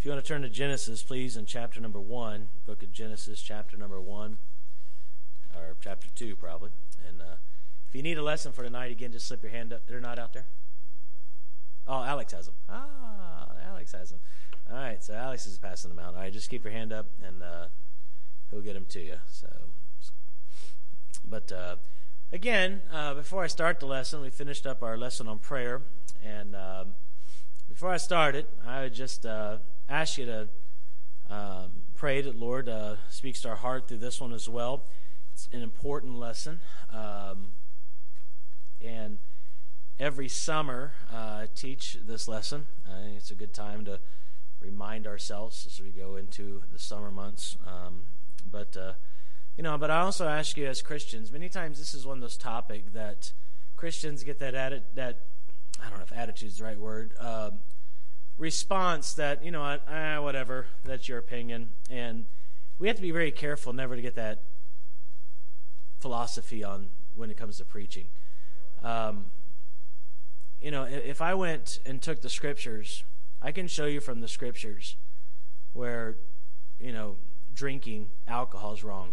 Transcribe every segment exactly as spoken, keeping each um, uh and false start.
you want to turn to Genesis, please, in chapter number one, book of Genesis, chapter number one, or chapter two, probably. And uh, if you need a lesson for tonight, again, just slip your hand up. They're not out there? Oh, Alex has them. Ah, Alex has them. All right, so Alex is passing them out. All right, just keep your hand up, and uh, he'll get them to you. So, but uh, again, uh, before I start the lesson, we finished up our lesson on prayer, and um, before I start it, I would just uh, ask you to um, pray that Lord uh, speaks to our heart through this one as well. It's an important lesson, um, and every summer uh, I teach this lesson. I think it's a good time to remind ourselves as we go into the summer months. Um, but uh, you know, but I also ask you as Christians, many times this is one of those topics that Christians get that atti- that I don't know if attitude is the right word. Um, response that, you know what, ah, whatever, that's your opinion. And we have to be very careful never to get that philosophy on when it comes to preaching. Um, you know, if I went and took the scriptures, I can show you from the scriptures where, you know, drinking alcohol is wrong.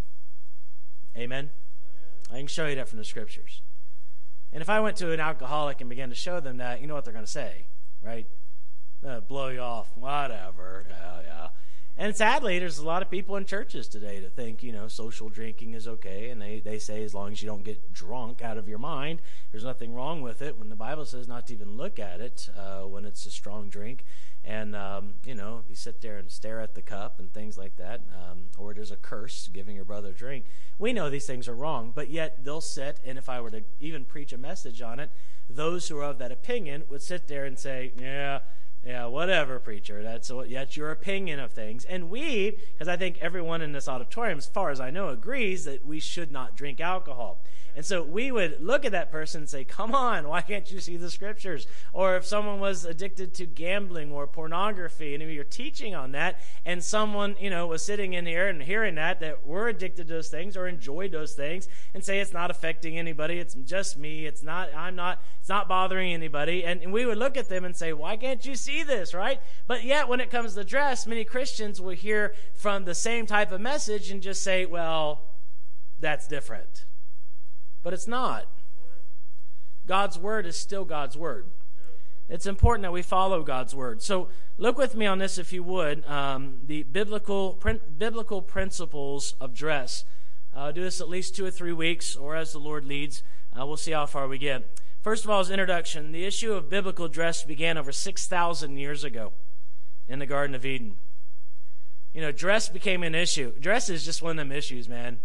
Amen? I can show you that from the scriptures. And if I went to an alcoholic and began to show them that, you know what they're going to say, right? Uh, blow you off, whatever. Yeah, yeah. And sadly, there's a lot of people in churches today that think, you know, social drinking is okay, and they, they say as long as you don't get drunk out of your mind, there's nothing wrong with it, when the Bible says not to even look at it uh, when it's a strong drink. And, um, you know, if you sit there and stare at the cup and things like that, um, or there's a curse giving your brother a drink, we know these things are wrong, but yet they'll sit, and if I were to even preach a message on it, those who are of that opinion would sit there and say, yeah, Yeah, whatever, preacher. That's that's your opinion of things. And we, because I think everyone in this auditorium, as far as I know, agrees that we should not drink alcohol. And so we would look at that person and say, come on, why can't you see the scriptures? Or if someone was addicted to gambling or pornography, and you're teaching on that, and someone, you know, was sitting in here and hearing that, that we're addicted to those things or enjoy those things, and say it's not affecting anybody, it's just me, it's not, I'm not, it's not bothering anybody. And, and we would look at them and say, why can't you see this, right? But yet when it comes to dress, many Christians will hear from the same type of message and just say, well, that's different. But it's not. God's word is still God's word. It's important that we follow God's word. So look with me on this, if you would, um, the biblical prin- biblical principles of dress. Uh, do this at least two or three weeks, or as the Lord leads. Uh, we'll see how far we get. First of all, as introduction, the issue of biblical dress began over six thousand years ago in the Garden of Eden. You know, dress became an issue. Dress is just one of them issues, man.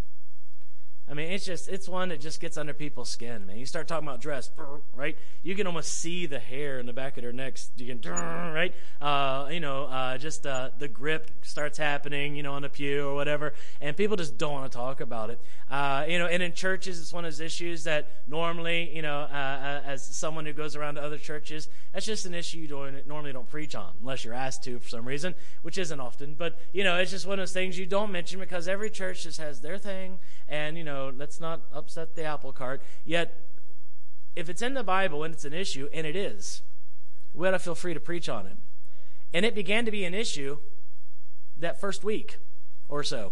I mean, it's just, it's one that just gets under people's skin, man. You start talking about dress, right? You can almost see the hair in the back of their necks. You can, right? Uh, you know, uh, just uh, the grip starts happening, you know, on the pew or whatever, and people just don't want to talk about it. Uh, you know, and in churches, it's one of those issues that normally, you know, uh, as someone who goes around to other churches, that's just an issue you don't, normally don't preach on, unless you're asked to for some reason, which isn't often. But, you know, it's just one of those things you don't mention because every church just has their thing, and, you know, let's not upset the apple cart. Yet, if it's in the Bible and it's an issue, and it is, we ought to feel free to preach on it. And it began to be an issue that first week or so.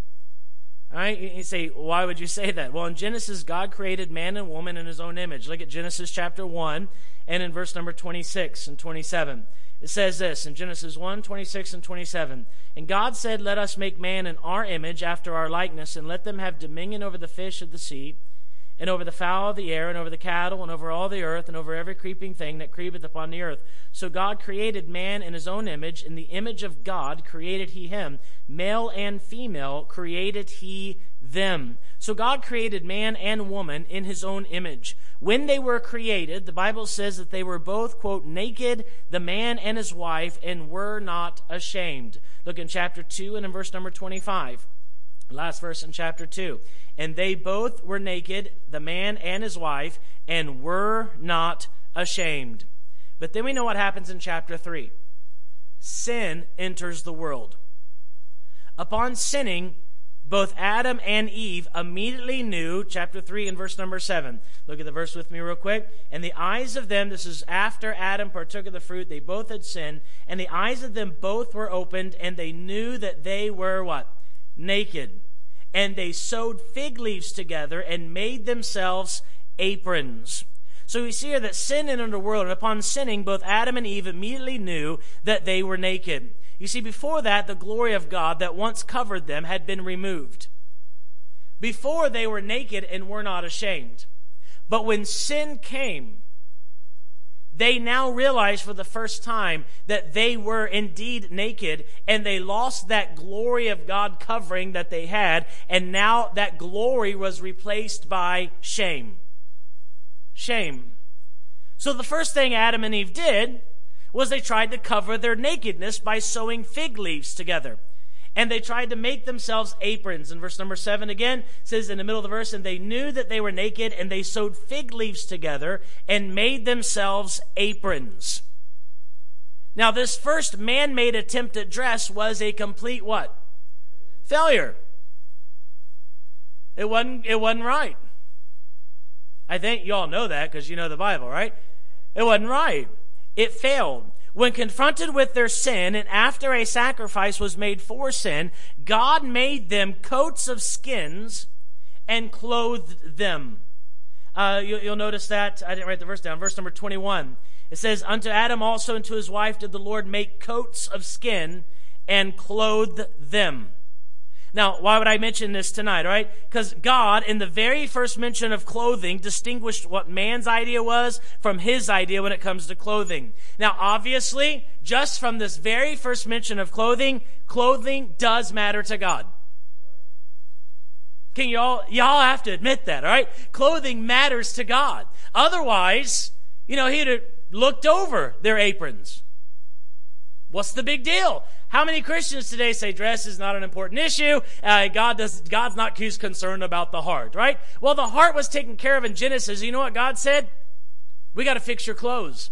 All right, you say, why would you say that? Well, in Genesis, God created man and woman in his own image. Look at Genesis chapter one, and in verse number twenty-six and twenty-seven. It says this in Genesis one, twenty-six and twenty-seven. And God said, let us make man in our image after our likeness, and let them have dominion over the fish of the sea, and over the fowl of the air, and over the cattle, and over all the earth, and over every creeping thing that creepeth upon the earth. So God created man in his own image. In the image of God created he him. Male and female created he them. So God created man and woman in his own image. When they were created, the Bible says that they were both, quote, naked, the man and his wife, and were not ashamed. Look in chapter two and in verse number twenty-five. Last verse in chapter two. And they both were naked, the man and his wife, and were not ashamed. But then we know what happens in chapter three. Sin enters the world. Upon sinning, both Adam and Eve immediately knew, chapter three and verse number seven. Look at the verse with me real quick. And the eyes of them, this is after Adam partook of the fruit, they both had sinned, and the eyes of them both were opened, and they knew that they were what? Naked. And they sewed fig leaves together and made themselves aprons. So we see here that sin entered the world, and upon sinning, both Adam and Eve immediately knew that they were naked. You see, before that, the glory of God that once covered them had been removed. Before, they were naked and were not ashamed. But when sin came, they now realized for the first time that they were indeed naked, and they lost that glory of God covering that they had, and now that glory was replaced by shame. Shame. So the first thing Adam and Eve did was they tried to cover their nakedness by sewing fig leaves together. And they tried to make themselves aprons. And verse number seven again says in the middle of the verse, and they knew that they were naked, and they sewed fig leaves together and made themselves aprons. Now this first man-made attempt at dress was a complete what? Failure. It wasn't, it wasn't right. I think you all know that because you know the Bible, right? It wasn't right. It failed. When confronted with their sin, and after a sacrifice was made for sin, God made them coats of skins and clothed them. Uh, you, you'll notice that. I didn't write the verse down. Verse number twenty-one. It says, unto Adam also and to his wife did the Lord make coats of skin and clothed them. Now, why would I mention this tonight, all right? Because God, in the very first mention of clothing, distinguished what man's idea was from his idea when it comes to clothing. Now, obviously, just from this very first mention of clothing, clothing does matter to God. Can y'all, y'all have to admit that, all right? Clothing matters to God. Otherwise, you know, he'd have looked over their aprons. What's the big deal? How many Christians today say dress is not an important issue? Uh, God does, God's not too concerned about the heart, right? Well, the heart was taken care of in Genesis. You know what God said? We got to fix your clothes.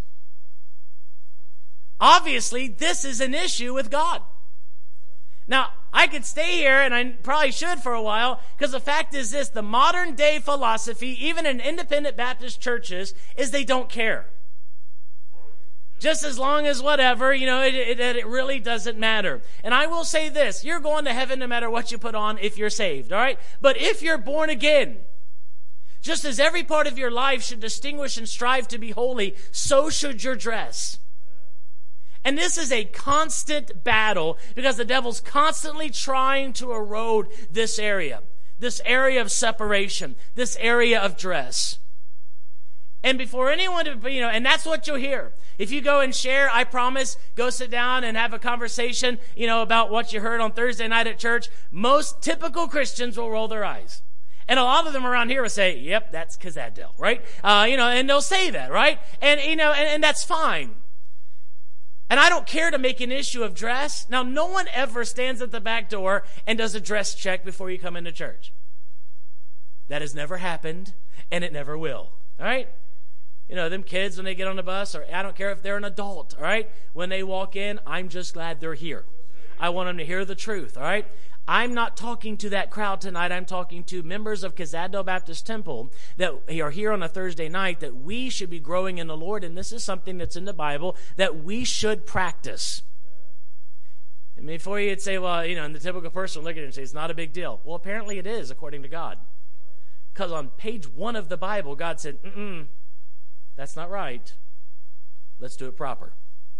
Obviously, this is an issue with God. Now, I could stay here, and I probably should for a while, because the fact is this, the modern day philosophy, even in independent Baptist churches, is they don't care. Just as long as whatever, you know, it, it, it really doesn't matter. And I will say this, you're going to heaven no matter what you put on if you're saved, all right? But if you're born again, just as every part of your life should distinguish and strive to be holy, so should your dress. And this is a constant battle because the devil's constantly trying to erode this area, this area of separation, this area of dress. And before anyone, you know, and that's what you'll hear. If you go and share, I promise, go sit down and have a conversation, you know, about what you heard on Thursday night at church. Most typical Christians will roll their eyes. And a lot of them around here will say, yep, that's Kazadel, right? Uh, you know, and they'll say that, right? And, you know, and, and that's fine. And I don't care to make an issue of dress. Now, no one ever stands at the back door and does a dress check before you come into church. That has never happened, and it never will, all right? You know, them kids, when they get on the bus, or I don't care if they're an adult, all right? When they walk in, I'm just glad they're here. I want them to hear the truth, all right? I'm not talking to that crowd tonight. I'm talking to members of Kazadel Baptist Temple that are here on a Thursday night, that we should be growing in the Lord, and this is something that's in the Bible that we should practice. And before you'd say, well, you know, and the typical person would look at it and say, it's not a big deal. Well, apparently it is, according to God. Because on page one of the Bible, God said, mm-mm. That's not right. Let's do it proper.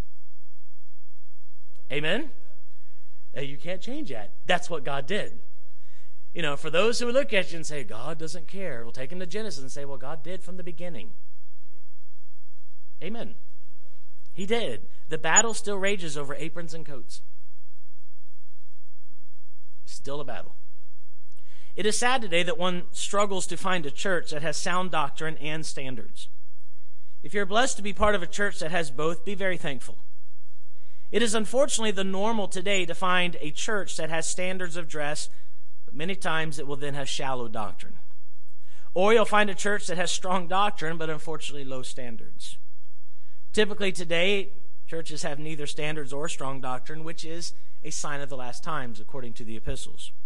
Amen? You can't change that. That's what God did. You know, for those who look at you and say, God doesn't care, we'll take them to Genesis and say, well, God did from the beginning. Amen. He did. The battle still rages over aprons and coats. Still a battle. It is sad today that one struggles to find a church that has sound doctrine and standards. If you're blessed to be part of a church that has both, be very thankful. It is unfortunately the normal today to find a church that has standards of dress, but many times it will then have shallow doctrine. Or you'll find a church that has strong doctrine, but unfortunately low standards. Typically today, churches have neither standards or strong doctrine, which is a sign of the last times, according to the epistles.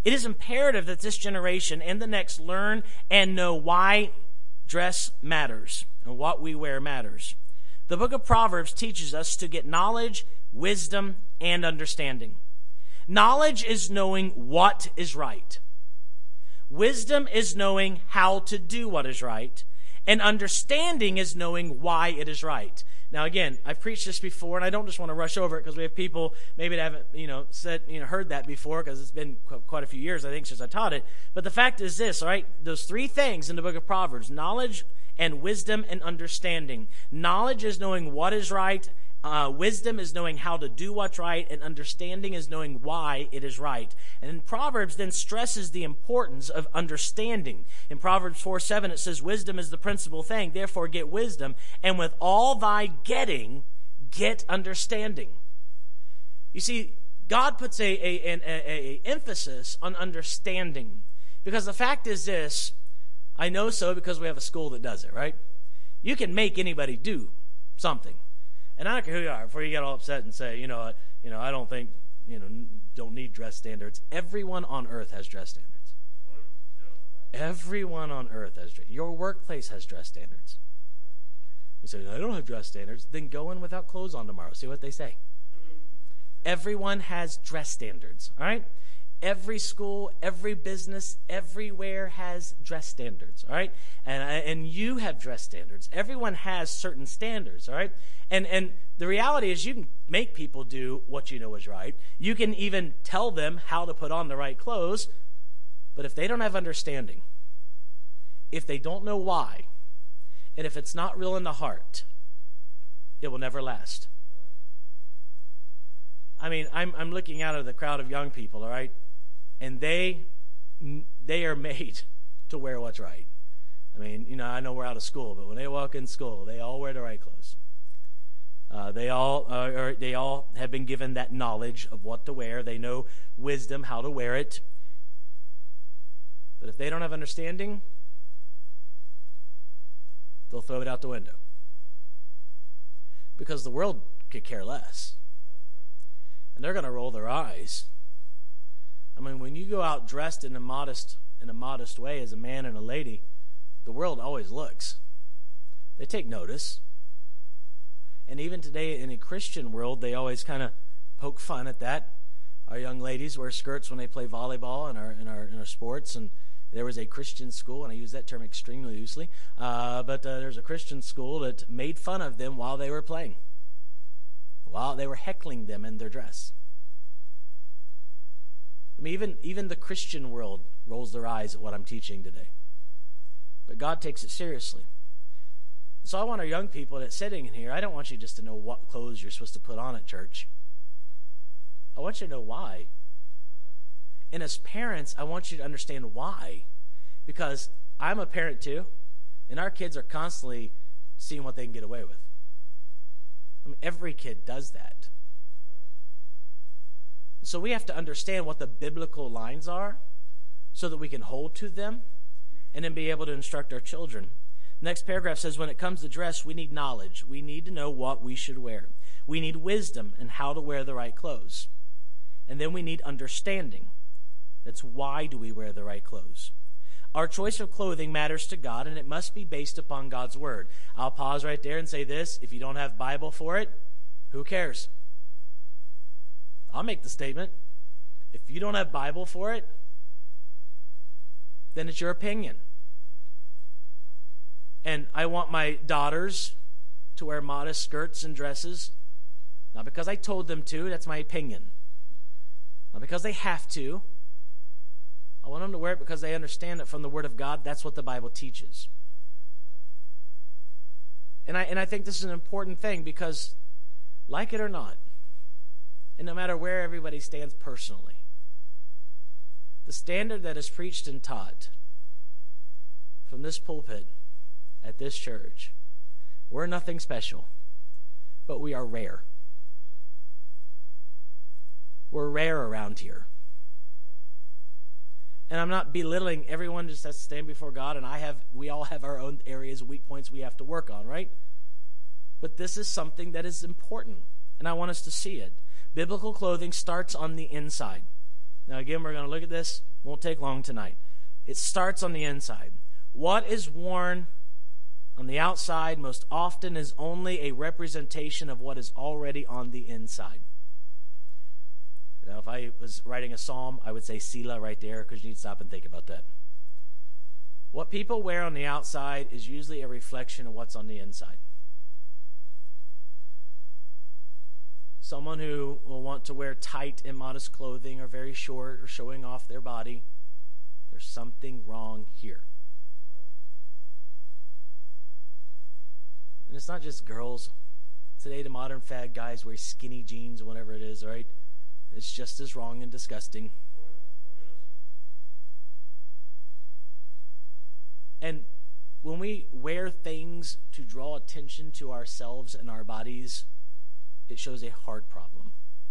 It is imperative that this generation and the next learn and know why dress matters and what we wear matters. The book of Proverbs teaches us to get knowledge, wisdom, and understanding. Knowledge is knowing what is right. Wisdom is knowing how to do what is right. And understanding is knowing why it is right. Now, again, I've preached this before, and I don't just want to rush over it because we have people maybe that haven't, you know, said, you know, heard that before because it's been quite a few years, I think, since I taught it. But the fact is this, all right? Those three things in the book of Proverbs: knowledge and wisdom and understanding. Knowledge is knowing what is right. Uh, wisdom is knowing how to do what's right, and understanding is knowing why it is right. And in Proverbs then stresses the importance of understanding. In Proverbs four seven it says, wisdom is the principal thing, therefore get wisdom, and with all thy getting, get understanding. You see, God puts a, a, a, a, a emphasis on understanding. Because the fact is this, I know so because we have a school that does it, right? You can make anybody do something. And I don't care who you are, before you get all upset and say, you know, you know, I don't think, you know, don't need dress standards. Everyone on earth has dress standards. Everyone on earth has dress. Your workplace has dress standards. You say, no, I don't have dress standards. Then go in without clothes on tomorrow. See what they say. Everyone has dress standards, all right? Every school, every business, everywhere has dress standards, all right? And and you have dress standards. Everyone has certain standards, all right? And and the reality is you can make people do what you know is right. You can even tell them how to put on the right clothes. But if they don't have understanding, if they don't know why, and if it's not real in the heart, it will never last. I mean, I'm I'm looking out of the crowd of young people, all right? And they they are made to wear what's right. I mean, you know, I know we're out of school, but when they walk in school, they all wear the right clothes. Uh, they all uh, or they all have been given that knowledge of what to wear. They know wisdom, how to wear it. But if they don't have understanding, they'll throw it out the window. Because the world could care less. And they're going to roll their eyes. I mean, when you go out dressed in a modest in a modest way as a man and a lady, the world always looks. They take notice. And even today in a Christian world, they always kind of poke fun at that. Our young ladies wear skirts when they play volleyball in our in our in our sports. And there was a Christian school, and I use that term extremely loosely, uh, but uh, there's a Christian school that made fun of them while they were playing, while they were heckling them in their dress. I mean, even, even the Christian world rolls their eyes at what I'm teaching today. But God takes it seriously. So I want our young people that's sitting in here, I don't want you just to know what clothes you're supposed to put on at church. I want you to know why. And as parents, I want you to understand why. Because I'm a parent too, and our kids are constantly seeing what they can get away with. I mean, every kid does that. So we have to understand what the biblical lines are so that we can hold to them and then be able to instruct our children. The next paragraph says, when it comes to dress, we need knowledge. We need to know what we should wear. We need wisdom and how to wear the right clothes. And then we need understanding. That's why do we wear the right clothes. Our choice of clothing matters to God, and it must be based upon God's word. I'll pause right there and say this. If you don't have Bible for it, who cares? I'll make the statement. If you don't have Bible for it, then it's your opinion. And I want my daughters to wear modest skirts and dresses, not because I told them to, that's my opinion. Not because they have to. I want them to wear it because they understand that from the Word of God, that's what the Bible teaches. And I and I think this is an important thing because, like it or not, and no matter where everybody stands personally, the standard that is preached and taught from this pulpit at this church, we're nothing special, but we are rare. We're rare around here. And I'm not belittling everyone just has to stand before God, and I have we all have our own areas, weak points we have to work on, right? But this is something that is important, and I want us to see it. Biblical clothing starts on the inside. Now again, we're going to look at this. Won't take long tonight. It starts on the inside. What is worn on the outside most often is only a representation of what is already on the inside. Now, if I was writing a psalm, I would say Selah right there, because you need to stop and think about that. What people wear on the outside is usually a reflection of what's on the inside. Someone who will want to wear tight, immodest clothing or very short or showing off their body, there's something wrong here. And it's not just girls. Today, the modern fad guys wear skinny jeans or whatever it is, right? It's just as wrong and disgusting. And when we wear things to draw attention to ourselves and our bodies, it shows a heart problem.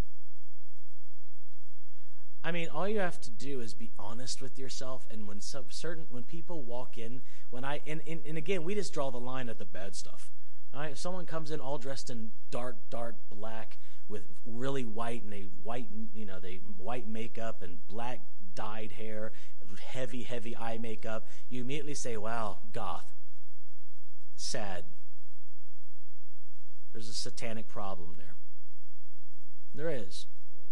I mean, all you have to do is be honest with yourself. And when some certain when people walk in, when I and, and, and again, we just draw the line at the bad stuff. All right? If someone comes in all dressed in dark, dark black with really white and they white, you know, they white makeup and black dyed hair, heavy, heavy eye makeup, you immediately say, "Wow, goth, sad." There's a satanic problem there. There is.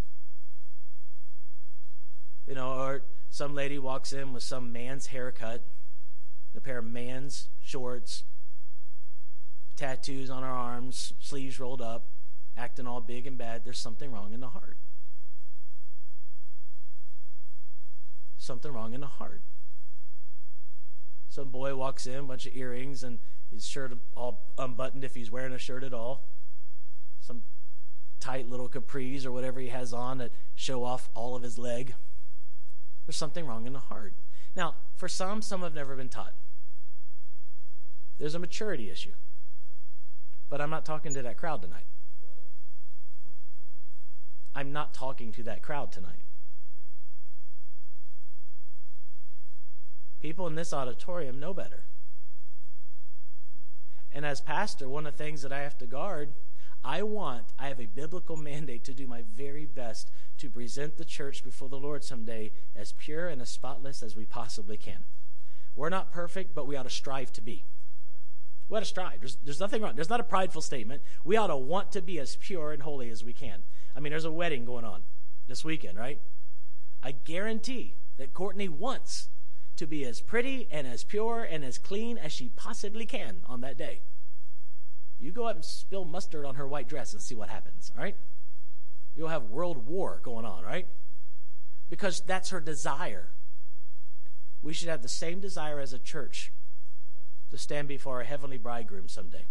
You know, or some lady walks in with some man's haircut, a pair of man's shorts, tattoos on her arms, sleeves rolled up, acting all big and bad. There's something wrong in the heart. Something wrong in the heart. Some boy walks in, a bunch of earrings, and his shirt all unbuttoned if he's wearing a shirt at all. Some tight little capris or whatever he has on that show off all of his leg. There's something wrong in the heart. Now, for some, some have never been taught. There's a maturity issue. But I'm not talking to that crowd tonight. I'm not talking to that crowd tonight. People in this auditorium know better. And as pastor, one of the things that I have to guard, I want, I have a biblical mandate to do my very best to present the church before the Lord someday as pure and as spotless as we possibly can. We're not perfect, but we ought to strive to be. We ought to strive. There's, there's nothing wrong. There's not a prideful statement. We ought to want to be as pure and holy as we can. I mean, there's a wedding going on this weekend, right? I guarantee that Courtney wants to be as pretty and as pure and as clean as she possibly can on that day. You go up and spill mustard on her white dress and see what happens, all right? You'll have world war going on, right? Because that's her desire. We should have the same desire as a church to stand before our heavenly bridegroom someday.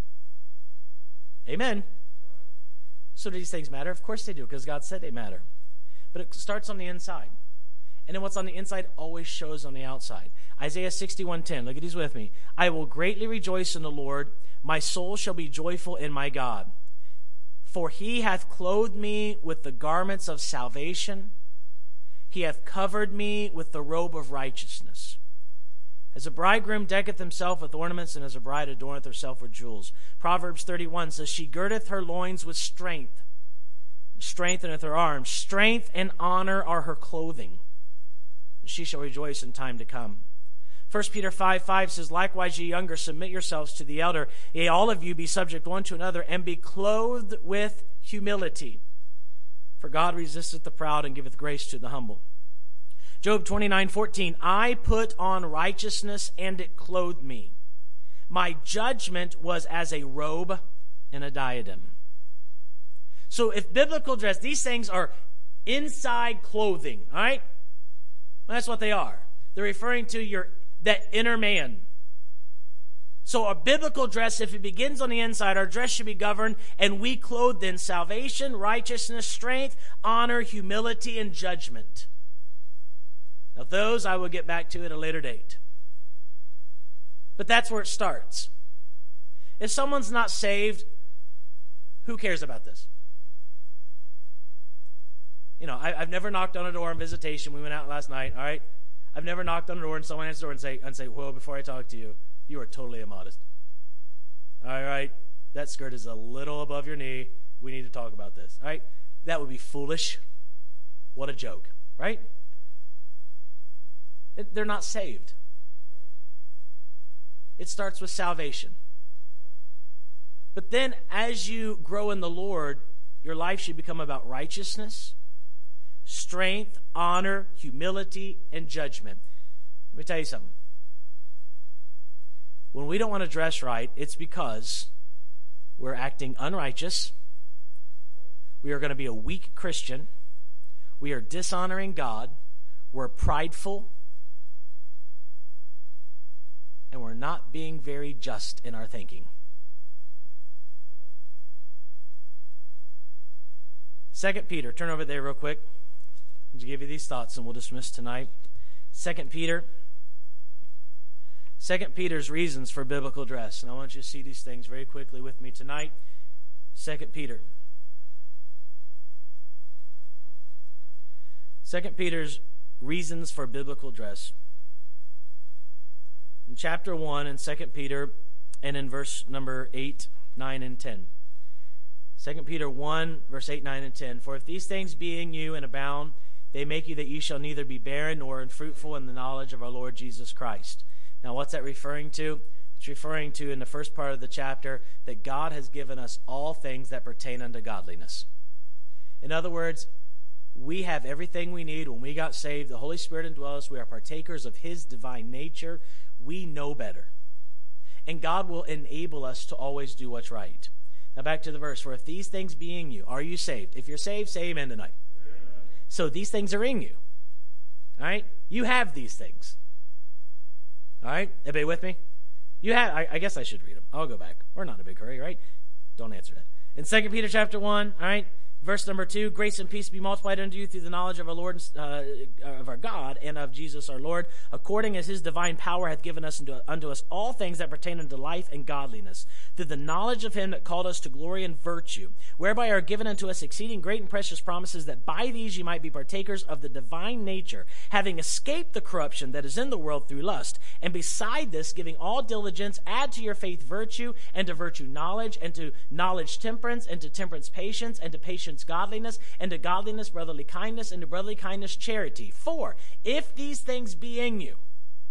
Amen. So do these things matter? Of course they do, because God said they matter. But it starts on the inside. And then what's on the inside always shows on the outside. Isaiah sixty-one ten, look at these with me. I will greatly rejoice in the Lord. My soul shall be joyful in my God. For he hath clothed me with the garments of salvation. He hath covered me with the robe of righteousness. As a bridegroom decketh himself with ornaments, and as a bride adorneth herself with jewels. Proverbs thirty-one says, she girdeth her loins with strength, strengtheneth her arms. Strength and honor are her clothing. She shall rejoice in time to come. First Peter five five says, likewise, ye younger, submit yourselves to the elder. Yea, all of you be subject one to another, and be clothed with humility. For God resisteth the proud, and giveth grace to the humble. Job twenty-nine fourteen, I put on righteousness, and it clothed me. My judgment was as a robe and a diadem. So if biblical dress, these things are inside clothing, all right? That's what they are. They're referring to your that inner man. So a biblical dress, if it begins on the inside, our dress should be governed, and we clothed in salvation, righteousness, strength, honor, humility, and judgment. Now those I will get back to at a later date. But that's where it starts. If someone's not saved, who cares about this? You know, I, I've never knocked on a door on visitation. We went out last night, all right? I've never knocked on a door and someone answers the door and say, and say, well, before I talk to you, you are totally immodest. All right, that skirt is a little above your knee. We need to talk about this, all right? That would be foolish. What a joke. right? They're not saved. It starts with salvation. But then as you grow in the Lord, your life should become about righteousness, strength, honor, humility, and judgment. Let me tell you something. When we don't want to dress right, it's because we're acting unrighteous. We are going to be a weak Christian. We are dishonoring God. We're prideful. And we're not being very just in our thinking. Second Peter, turn over there real quick. I'll give you these thoughts and we'll dismiss tonight. Second Peter. Second Peter's reasons for biblical dress. And I want you to see these things very quickly with me tonight. Second Peter. Second Peter's reasons for biblical dress. In chapter one in Second Peter and in verse number eight, nine, and ten. Second Peter one, verse eight, nine, and ten. For if these things be in you and abound, they make you that you shall neither be barren nor unfruitful in the knowledge of our Lord Jesus Christ. Now what's that referring to? It's referring to in the first part of the chapter that God has given us all things that pertain unto godliness. In other words, we have everything we need. When we got saved, the Holy Spirit indwells us. We are partakers of His divine nature. We know better. And God will enable us to always do what's right. Now back to the verse. For if these things be in you, are you saved? If you're saved, say amen tonight. Amen. So these things are in you. All right? You have these things. All right? Everybody with me? You have. I, I guess I should read them. I'll go back. We're not in a big hurry, right? Don't answer that. In Second Peter chapter one, all right? Verse number two, grace and peace be multiplied unto you through the knowledge of our Lord, uh, of our God, and of Jesus our Lord, according as His divine power hath given us unto, unto us all things that pertain unto life and godliness, through the knowledge of Him that called us to glory and virtue, whereby are given unto us exceeding great and precious promises, that by these ye might be partakers of the divine nature, having escaped the corruption that is in the world through lust, and beside this, giving all diligence, add to your faith virtue, and to virtue knowledge, and to knowledge temperance, and to temperance patience, and to patience godliness, and to godliness brotherly kindness, and to brotherly kindness charity. For if these things be in you,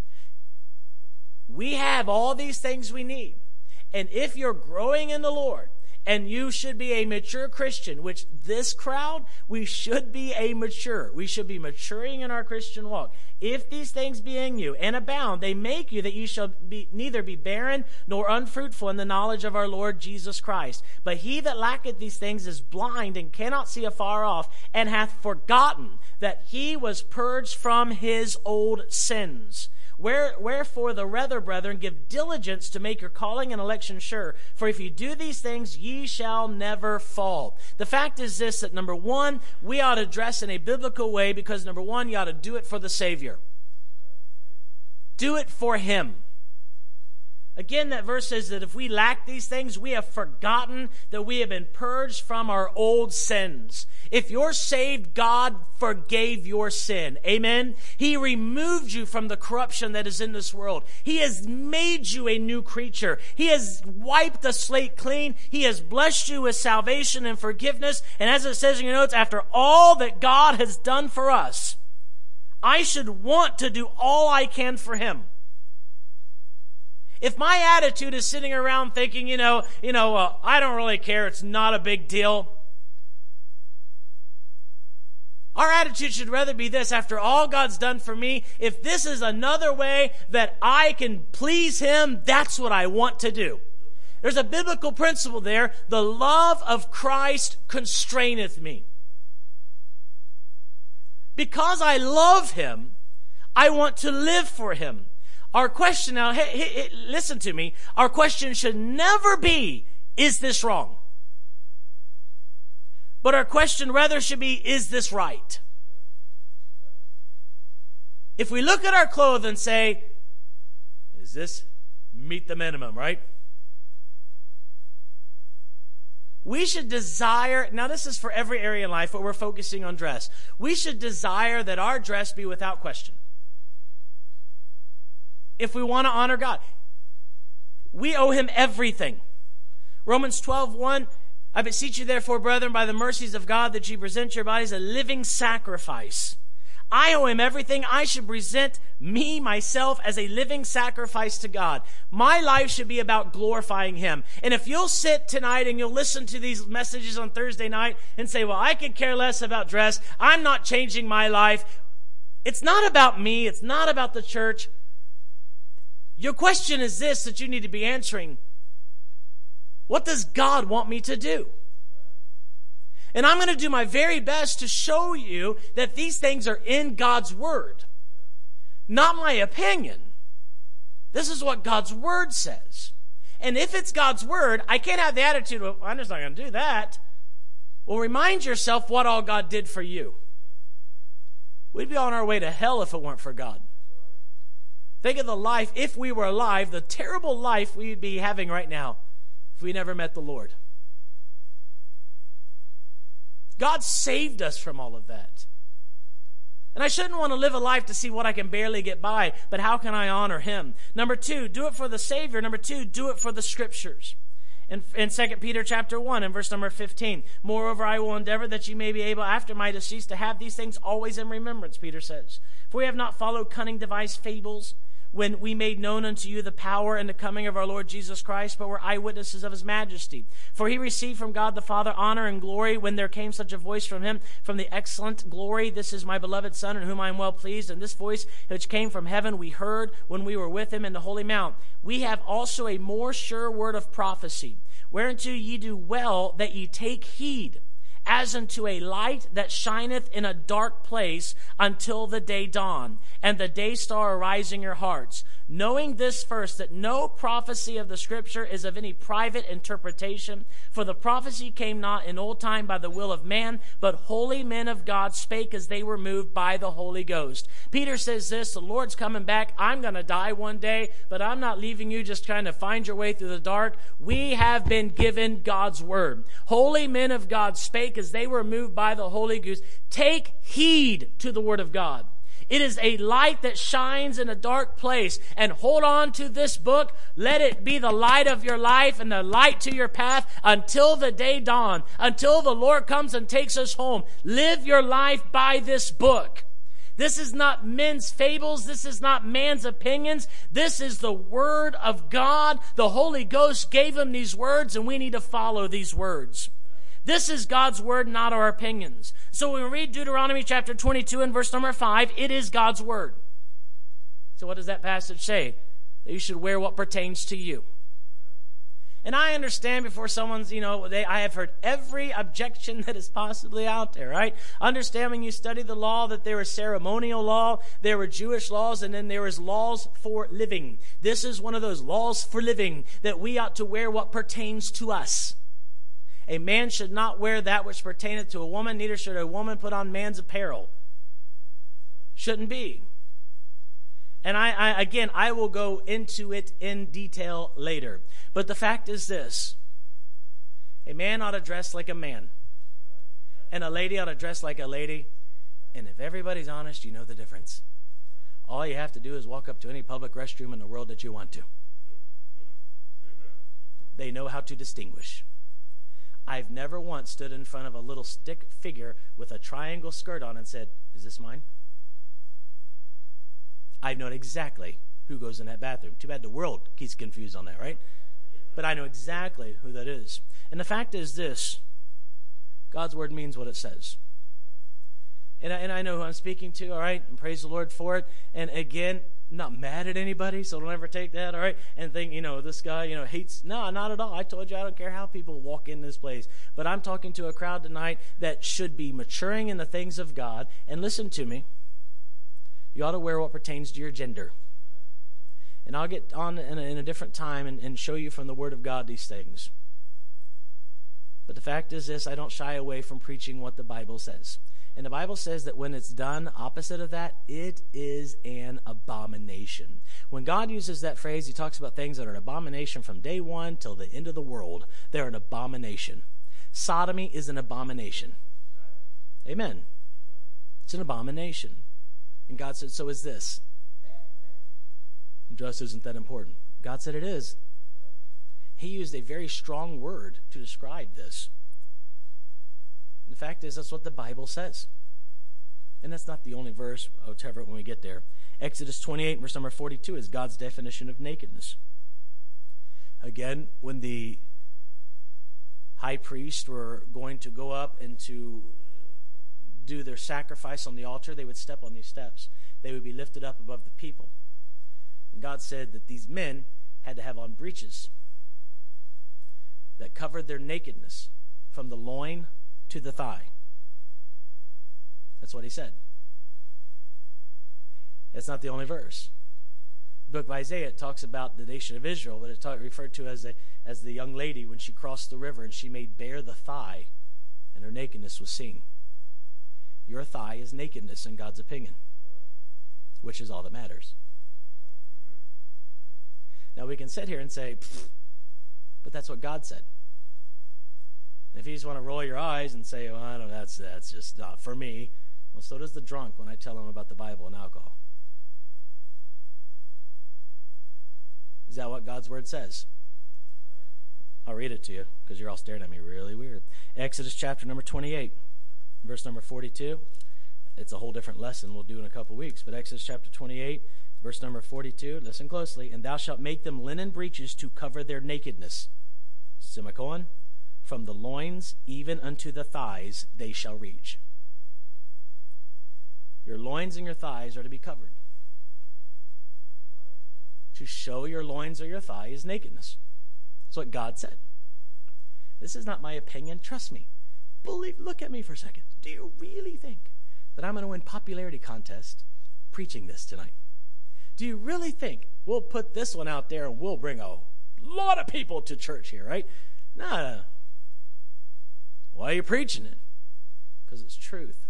we have all these things we need. And if you're growing in the Lord, and you should be a mature Christian, which this crowd, we should be a mature. We should be maturing in our Christian walk. If these things be in you and abound, they make you that you shall be neither be barren nor unfruitful in the knowledge of our Lord Jesus Christ. But he that lacketh these things is blind and cannot see afar off, and hath forgotten that he was purged from his old sins. Where, wherefore the rather, brethren, give diligence to make your calling and election sure. For if you do these things, ye shall never fall. The fact is this, that number one, we ought to dress in a biblical way because number one, you ought to do it for the Savior. Do it for Him. Again, that verse says that if we lack these things, we have forgotten that we have been purged from our old sins. If you're saved, God forgave your sin. Amen? He removed you from the corruption that is in this world. He has made you a new creature. He has wiped the slate clean. He has blessed you with salvation and forgiveness. And as it says in your notes, after all that God has done for us, I should want to do all I can for Him. If my attitude is sitting around thinking, you know, you know, uh, I don't really care, it's not a big deal. Our attitude should rather be this: after all God's done for me, if this is another way that I can please Him, that's what I want to do. There's a biblical principle there. The love of Christ constraineth me. Because I love Him, I want to live for Him. Our question now, hey, hey, hey, listen to me. Our question should never be, is this wrong? But our question rather should be, is this right? If we look at our clothes and say, is this meet the minimum, right? We should desire, now this is for every area in life, but we're focusing on dress. We should desire that our dress be without question. If we want to honor God, we owe Him everything. Romans twelve one, I beseech you therefore, brethren, by the mercies of God, that ye present your bodies a living sacrifice, I owe him everything. I should present me, myself, as a living sacrifice to God. My life should be about glorifying him. And if you'll sit tonight and you'll listen to these messages on Thursday night and say, well, I could care less about dress. I'm not changing my life. It's not about me. It's not about the church. Your question is this that you need to be answering. What does God want me to do? And I'm going to do my very best to show you that these things are in God's Word. Not my opinion. This is what God's Word says. And if it's God's Word, I can't have the attitude of, I'm just not going to do that. Well, remind yourself what all God did for you. We'd be on our way to hell if it weren't for God. Think of the life, if we were alive, the terrible life we'd be having right now if we never met the Lord. God saved us from all of that. And I shouldn't want to live a life to see what I can barely get by, but how can I honor him? Number two, do it for the Savior. Number two, do it for the Scriptures. In, in Second Peter chapter one and verse number fifteen, moreover, I will endeavor that you may be able after my decease to have these things always in remembrance, Peter says. For we have not followed cunning devised fables, when we made known unto you the power and the coming of our Lord Jesus Christ, but were eyewitnesses of his majesty. For he received from God the Father honor and glory when there came such a voice from him, from the excellent glory, this is my beloved Son, in whom I am well pleased. And this voice which came from heaven we heard when we were with him in the holy mount. We have also a more sure word of prophecy, whereunto ye do well that ye take heed, as unto a light that shineth in a dark place until the day dawn, and the day star arise in your hearts. Knowing this first, that no prophecy of the Scripture is of any private interpretation, for the prophecy came not in old time by the will of man, but holy men of God spake as they were moved by the Holy Ghost. Peter says this, the Lord's coming back. I'm going to die one day, but I'm not leaving you just trying to find your way through the dark. We have been given God's word. Holy men of God spake as they were moved by the Holy Ghost. Take heed to the word of God. It is a light that shines in a dark place. And hold on to this book. Let it be the light of your life and the light to your path until the day dawn, until the Lord comes and takes us home. Live your life by this book. This is not men's fables. This is not man's opinions. This is the word of God. The Holy Ghost gave him these words, and we need to follow these words. This is God's word, not our opinions. So when we read Deuteronomy chapter twenty-two and verse number five, it is God's word. So what does that passage say? That you should wear what pertains to you. And I understand before someone's, you know, they, I have heard every objection that is possibly out there, right? Understand when you study the law that there is ceremonial law, there were Jewish laws, and then there is laws for living. This is one of those laws for living, that we ought to wear what pertains to us. A man should not wear that which pertaineth to a woman, neither should a woman put on man's apparel. Shouldn't be. And I, I again, I will go into it in detail later. But the fact is this. A man ought to dress like a man. And a lady ought to dress like a lady. And if everybody's honest, you know the difference. All you have to do is walk up to any public restroom in the world that you want to. They know how to distinguish. I've never once stood in front of a little stick figure with a triangle skirt on and said, is this mine? I've known exactly who goes in that bathroom. Too bad the world gets confused on that, right? But I know exactly who that is. And the fact is this, God's word means what it says. And I, and I know who I'm speaking to, all right? And praise the Lord for it. And again, not mad at anybody, so don't ever take that, all right? And think, you know, this guy, you know, hates. No, not at all. I told you I don't care how people walk in this place. But I'm talking to a crowd tonight that should be maturing in the things of God. And listen to me. You ought to wear what pertains to your gender. And I'll get on in a, in a different time and, and show you from the Word of God these things. But the fact is this, I don't shy away from preaching what the Bible says. And the Bible says that when it's done opposite of that, it is an abomination. When God uses that phrase, he talks about things that are an abomination from day one till the end of the world. They're an abomination. Sodomy is an abomination. Amen. It's an abomination. And God said, so is this. Just isn't that important. God said it is. He used a very strong word to describe this. And the fact is, that's what the Bible says. And that's not the only verse. I'll cover it when we get there. Exodus twenty-eight, verse number forty-two is God's definition of nakedness. Again, when the high priests were going to go up and to do their sacrifice on the altar, they would step on these steps. They would be lifted up above the people. And God said that these men had to have on breeches that covered their nakedness from the loin to the thigh. That's what he said. That's not the only verse. The book of Isaiah talks about the nation of Israel, but it's referred to as, a, as the young lady when she crossed the river and she made bare the thigh and her nakedness was seen. Your thigh is nakedness in God's opinion, which is all that matters. Now we can sit here and say, but that's what God said. And if you just want to roll your eyes and say, well, I don't know, that's, that's just not for me. Well, so does the drunk when I tell him about the Bible and alcohol. Is that what God's word says? I'll read it to you because you're all staring at me really weird. Exodus chapter number twenty-eight, verse number forty-two. It's a whole different lesson we'll do in a couple weeks. But Exodus chapter twenty-eight, verse number forty-two. Listen closely. And thou shalt make them linen breeches to cover their nakedness. Semicolon. From the loins even unto the thighs they shall reach. Your loins and your thighs are to be covered. To show your loins or your thigh is nakedness. That's what God said. This is not my opinion. Trust me. Believe, look at me for a second. Do you really think that I'm going to win popularity contest preaching this tonight? Do you really think we'll put this one out there and we'll bring a lot of people to church here, right? No, no, no. Why are you preaching it? Because it's truth.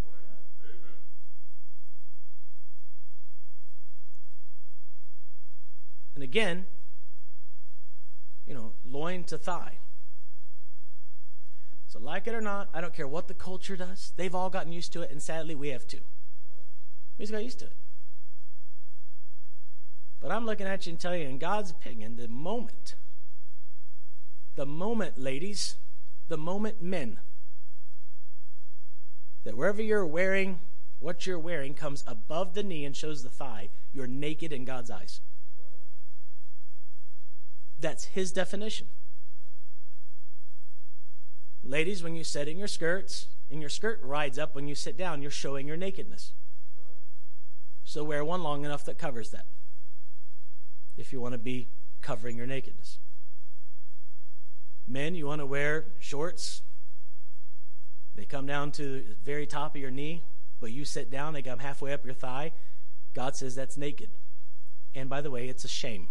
And again, you know, loin to thigh. So like it or not, I don't care what the culture does. They've all gotten used to it, and sadly, we have too. We just got used to it. But I'm looking at you and telling you, in God's opinion, the moment, the moment, ladies, the moment, men, that wherever you're wearing, what you're wearing comes above the knee and shows the thigh, you're naked in God's eyes. That's his definition. Ladies, when you sit in your skirts, and your skirt rides up when you sit down, you're showing your nakedness. So wear one long enough that covers that, if you want to be covering your nakedness. Men, you want to wear shorts. They come down to the very top of your knee, but you sit down, they come halfway up your thigh. God says that's naked. And by the way, it's a shame.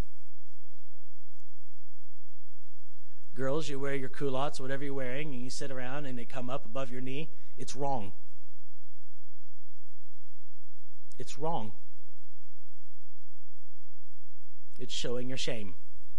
Girls, you wear your culottes, whatever you're wearing, and you sit around and they come up above your knee. It's wrong. It's wrong. It's showing your shame.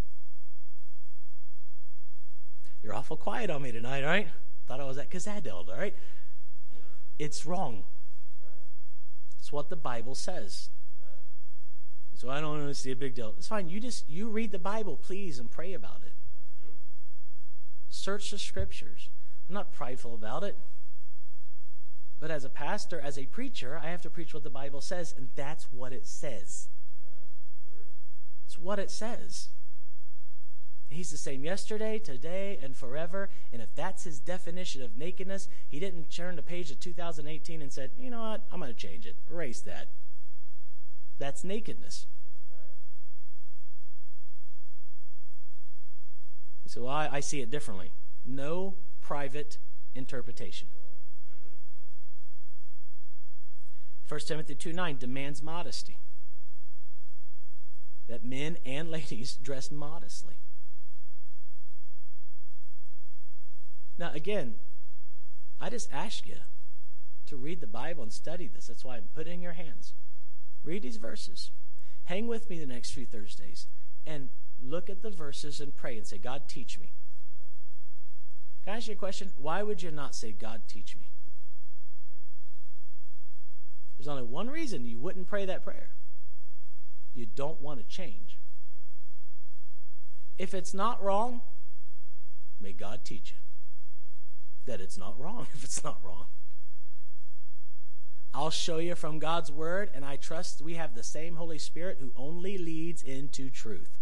You're awful quiet on me tonight, all right? Thought I was at Kazadeld, all right? It's wrong. It's what the Bible says. So I don't want to see a big deal. It's fine. You just, you read the Bible, please, and pray about it. Search the scriptures. I'm not prideful about it. But as a pastor, as a preacher, I have to preach what the Bible says, and that's what it says. It's what it says. He's the same yesterday, today, and forever. And if that's his definition of nakedness, he didn't turn the page to two thousand eighteen and said, you know what, I'm going to change it. Erase that. That's nakedness. So I, I see it differently. No private interpretation. First Timothy two nine demands modesty. That men and ladies dress modestly. Now again, I just ask you to read the Bible and study this. That's why I'm putting it in your hands. Read these verses. Hang with me the next few Thursdays and look at the verses and pray and say, God, teach me. Can I ask you a question? Why would you not say, God, teach me? There's only one reason you wouldn't pray that prayer. You don't want to change. If it's not wrong, may God teach you that it's not wrong if it's not wrong. I'll show you from God's word, and I trust we have the same Holy Spirit who only leads into truth.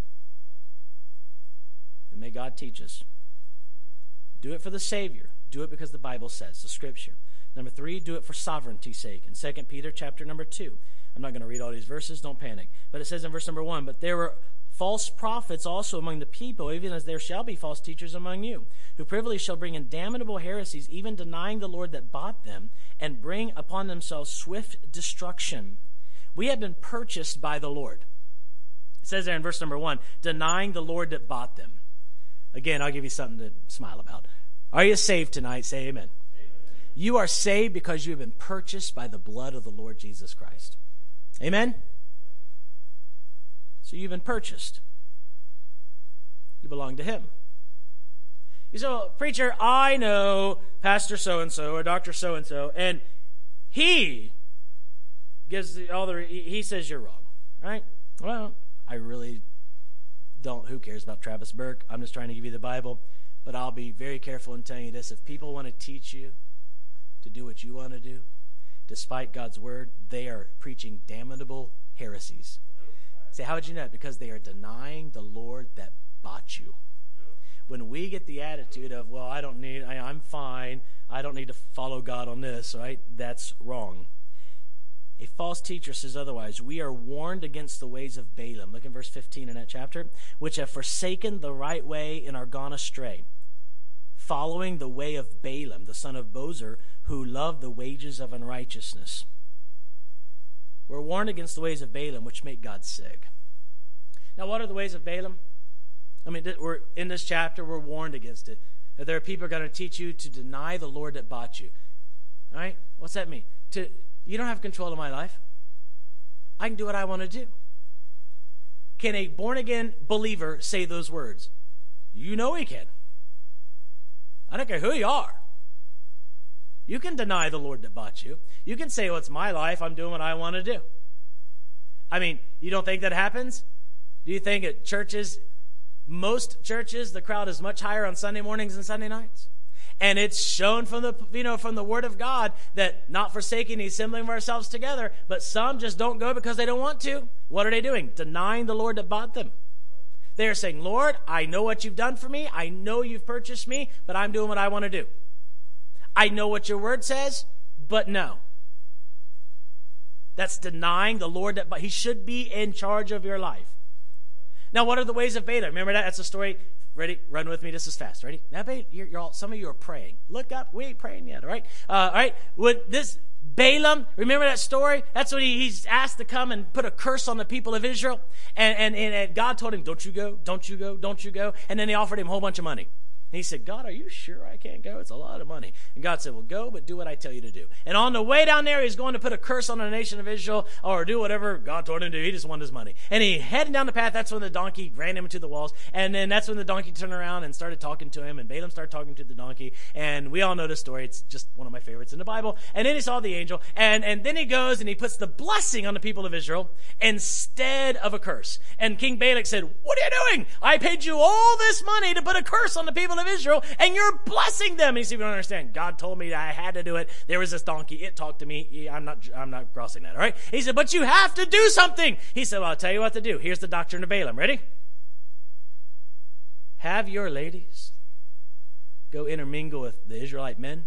And may God teach us. Do it for the Savior. Do it because the Bible says, the Scripture. Number three, do it for sovereignty's sake. In Second Peter chapter number two. I'm not going to read all these verses, don't panic. But it says in verse number one, but there were false prophets also among the people, even as there shall be false teachers among you, who privily shall bring in damnable heresies, even denying the Lord that bought them, and bring upon themselves swift destruction. We have been purchased by the Lord. It says there in verse number one, denying the Lord that bought them. Again, I'll give you something to smile about. Are you saved tonight? Say amen. Amen. You are saved because you have been purchased by the blood of the Lord Jesus Christ. Amen? So you've been purchased. You belong to him. You say, well, preacher, I know Pastor so-and-so or Doctor so-and-so, and he gives the, all the, he says you're wrong, right? Well, I really don't. Who cares about Travis Burke? I'm just trying to give you the Bible. But I'll be very careful in telling you this. If people want to teach you to do what you want to do, despite God's word, they are preaching damnable heresies. Say, how would you know it? Because they are denying the Lord that bought you. When we get the attitude of, well, I don't need, I, I'm fine, I don't need to follow God on this, right? That's wrong. A false teacher says otherwise. We are warned against the ways of Balaam. Look in verse fifteen in that chapter. Which have forsaken the right way and are gone astray, following the way of Balaam, the son of Bosor, who loved the wages of unrighteousness. We're warned against the ways of Balaam, which make God sick. Now, what are the ways of Balaam? I mean, we're in this chapter, we're warned against it. That there are people going to teach you to deny the Lord that bought you. All right? What's that mean? To You don't have control of my life. I can do what I want to do. Can a born-again believer say those words? You know he can. I don't care who you are. You can deny the Lord that bought you. You can say, well, it's my life. I'm doing what I want to do. I mean, you don't think that happens? Do you think at churches, most churches, the crowd is much higher on Sunday mornings and Sunday nights? And it's shown from the, you know, from the Word of God that not forsaking the assembling of ourselves together, but some just don't go because they don't want to. What are they doing? Denying the Lord that bought them. They are saying, Lord, I know what you've done for me. I know you've purchased me, but I'm doing what I want to do. I know what your word says, but no. That's denying the Lord that bought. He should be in charge of your life. Now, what are the ways of Balaam? Remember that? That's a story. Ready? Run with me. This is fast. Ready? Now, you're, you're all, some of you are praying. Look up. We ain't praying yet. All right. Uh, all right. Would this Balaam? Remember that story? That's when he, he's asked to come and put a curse on the people of Israel, and, and and God told him, "Don't you go? Don't you go? Don't you go?" And then they offered him a whole bunch of money. And he said, God, are you sure I can't go? It's a lot of money. And God said, well, go, but do what I tell you to do. And on the way down there, he's going to put a curse on the nation of Israel or do whatever God told him to do. He just wanted his money. And he headed down the path. That's when the donkey ran him into the walls. And then that's when the donkey turned around and started talking to him. And Balaam started talking to the donkey. And we all know the story. It's just one of my favorites in the Bible. And then he saw the angel. And, and then he goes and he puts the blessing on the people of Israel instead of a curse. And King Balak said, what are you doing? I paid you all this money to put a curse on the people of Israel, and you're blessing them. And he said, you don't understand. God told me that I had to do it. There was this donkey. It talked to me. I'm not, I'm not crossing that, all right? He said, but you have to do something. He said, well, I'll tell you what to do. Here's the doctrine of Balaam. Ready? Have your ladies go intermingle with the Israelite men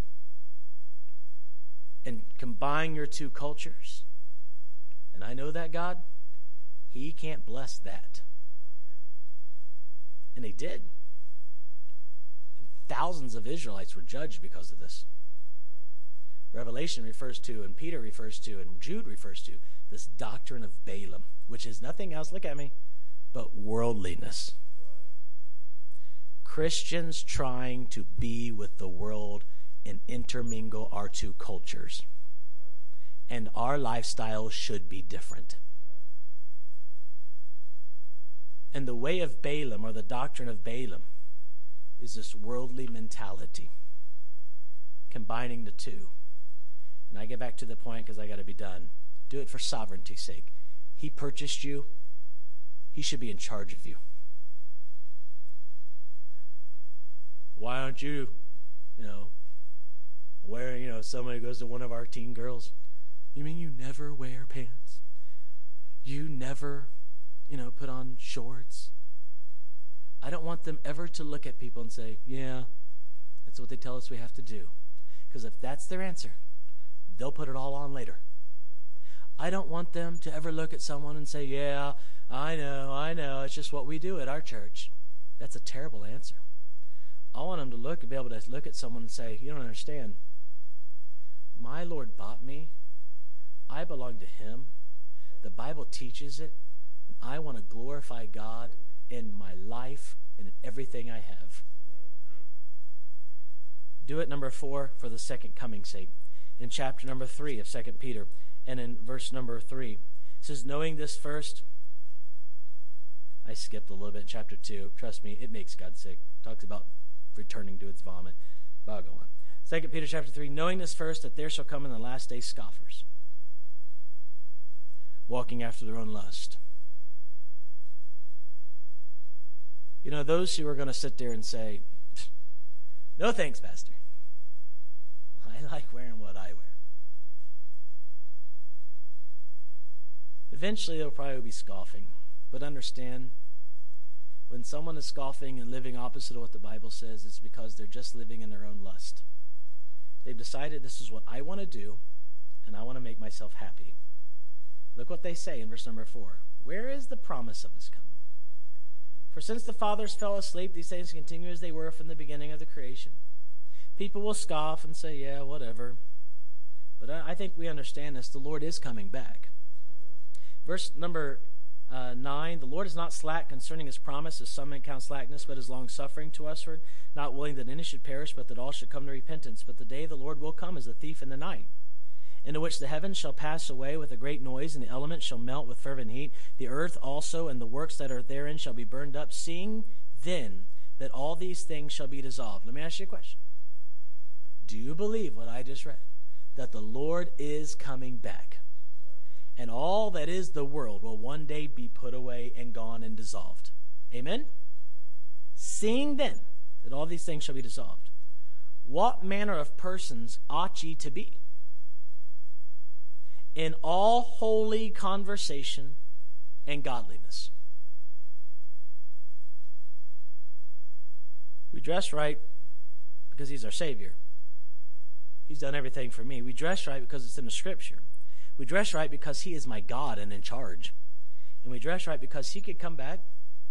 and combine your two cultures. And I know that God, he can't bless that. And they did. And thousands of Israelites were judged because of this. Revelation refers to, and Peter refers to, and Jude refers to this doctrine of Balaam, which is nothing else, look at me, but worldliness. Christians trying to be with the world and intermingle our two cultures. And our lifestyle should be different. And the way of Balaam, or the doctrine of Balaam, is this worldly mentality, combining the two. And I get back to the point because I got to be done. Do it for sovereignty's sake. He purchased you. He should be in charge of you. Why aren't you, you know, where, you know, somebody goes to one of our teen girls, You mean you never wear pants? You never, you know, put on shorts? I don't want them ever to look at people and say, yeah, that's what they tell us we have to do. Because if that's their answer, they'll put it all on later. I don't want them to ever look at someone and say, yeah, I know, I know, it's just what we do at our church. That's a terrible answer. I want them to look and be able to look at someone and say, you don't understand. My Lord bought me. I belong to him. The Bible teaches it. And I want to glorify God in my life and in everything I have. Do it, number four, for the second coming's sake. In chapter number three of Second Peter, and in verse number three, it says, knowing this first, I skipped a little bit in chapter two. Trust me, it makes God sick. It talks about returning to its vomit. But I'll go on. Second Peter chapter three, knowing this first, that there shall come in the last days scoffers, walking after their own lust. You know, those who are going to sit there and say, no thanks, Pastor. I like wearing what I wear. Eventually, they'll probably be scoffing. But understand, when someone is scoffing and living opposite of what the Bible says, it's because they're just living in their own lust. They've decided this is what I want to do, and I want to make myself happy. Look what they say in verse number four. Where is the promise of his coming? For since the fathers fell asleep, these things continue as they were from the beginning of the creation. People will scoff and say, yeah, whatever. But I think we understand this. The Lord is coming back. Verse number uh, nine, the Lord is not slack concerning his promise, as some men count slackness, but is long-suffering to usward, not willing that any should perish, but that all should come to repentance. But the day of the Lord will come as a thief in the night, into which the heavens shall pass away with a great noise, and the elements shall melt with fervent heat. The earth also and the works that are therein shall be burned up. Seeing then that all these things shall be dissolved. Let me ask you a question. Do you believe what I just read? That the Lord is coming back, and all that is the world will one day be put away and gone and dissolved. Amen? Seeing then that all these things shall be dissolved, what manner of persons ought ye to be? In all holy conversation and godliness. We dress right because he's our Savior. He's done everything for me. We dress right because it's in the Scripture. We dress right because he is my God and in charge. And we dress right because he could come back,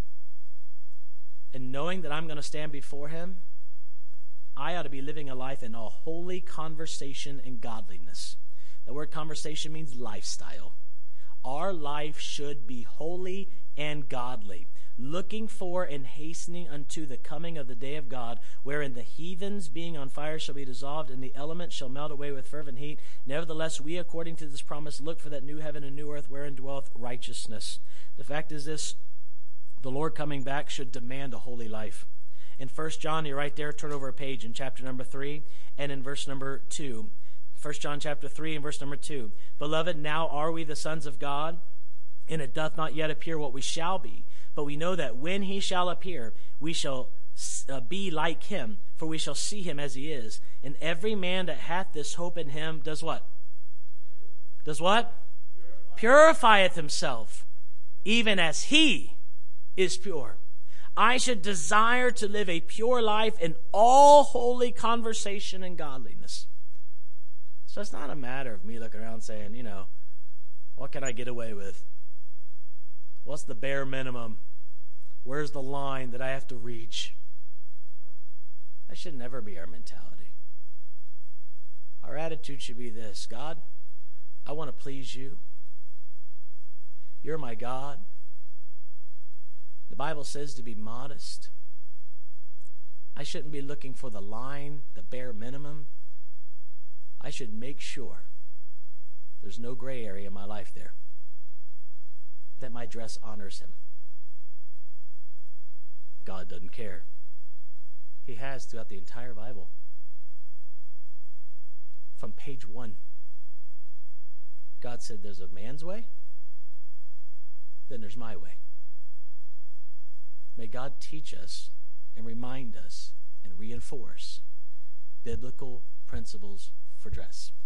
and knowing that I'm going to stand before him, I ought to be living a life in all holy conversation and godliness. The word conversation means lifestyle. Our life should be holy and godly, looking for and hastening unto the coming of the day of God, wherein the heathens being on fire shall be dissolved, and the elements shall melt away with fervent heat. Nevertheless, we, according to this promise, look for that new heaven and new earth wherein dwelleth righteousness. The fact is this, the Lord coming back should demand a holy life. In First John, you're right there, turn over a page in chapter number three, and in verse number two. First John chapter three and verse number two. Beloved, now are we the sons of God, and it doth not yet appear what we shall be. But we know that when he shall appear, we shall uh, be like him, for we shall see him as he is. And every man that hath this hope in him does what? Does what? Purifieth himself, even as he is pure. I should desire to live a pure life in all holy conversation and godliness. So it's not a matter of me looking around saying, you know, what can I get away with? What's the bare minimum? Where's the line that I have to reach? That should never be our mentality. Our attitude should be this: God, I want to please you. You're my God. The Bible says to be modest. I shouldn't be looking for the line, the bare minimum. I should make sure there's no gray area in my life there, that my dress honors him. God doesn't care. He has throughout the entire Bible. From page one, God said there's a man's way, then there's my way. May God teach us and remind us and reinforce biblical principles for dress.